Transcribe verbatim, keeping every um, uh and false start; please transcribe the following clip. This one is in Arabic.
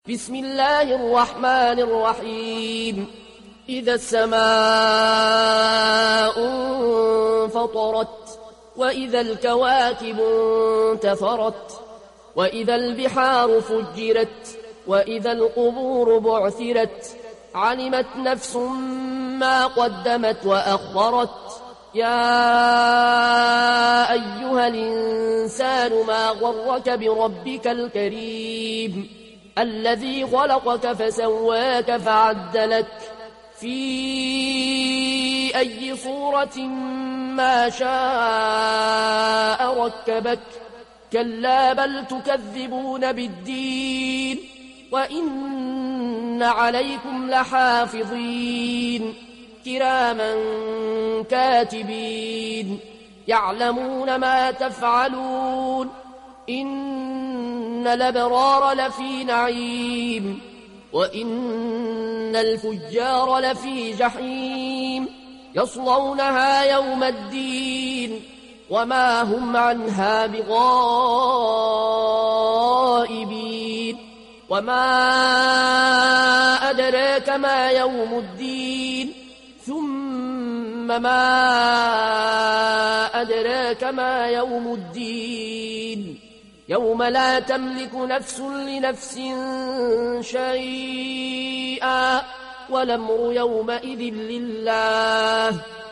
بسم الله الرحمن الرحيم إذا السماء انفطرت وإذا الكواكب انتثرت وإذا البحار فجرت وإذا القبور بعثرت علمت نفس ما قدمت وأخرت يا أيها الإنسان ما غرك بربك الكريم الذي خلقك فسواك فعدلك في أي صورة ما شاء ركبك كلا بل تكذبون بالدين وإن عليكم لحافظين كراما كاتبين يعلمون ما تفعلون إن الأبرار لفي نعيم وإن الفجار لفي جحيم يصلونها يوم الدين وما هم عنها بغائبين وما أدراك ما يوم الدين ثم ما أدراك ما يوم الدين يوم لا تملك نفس لنفس شيئا والأمر يومئذ لله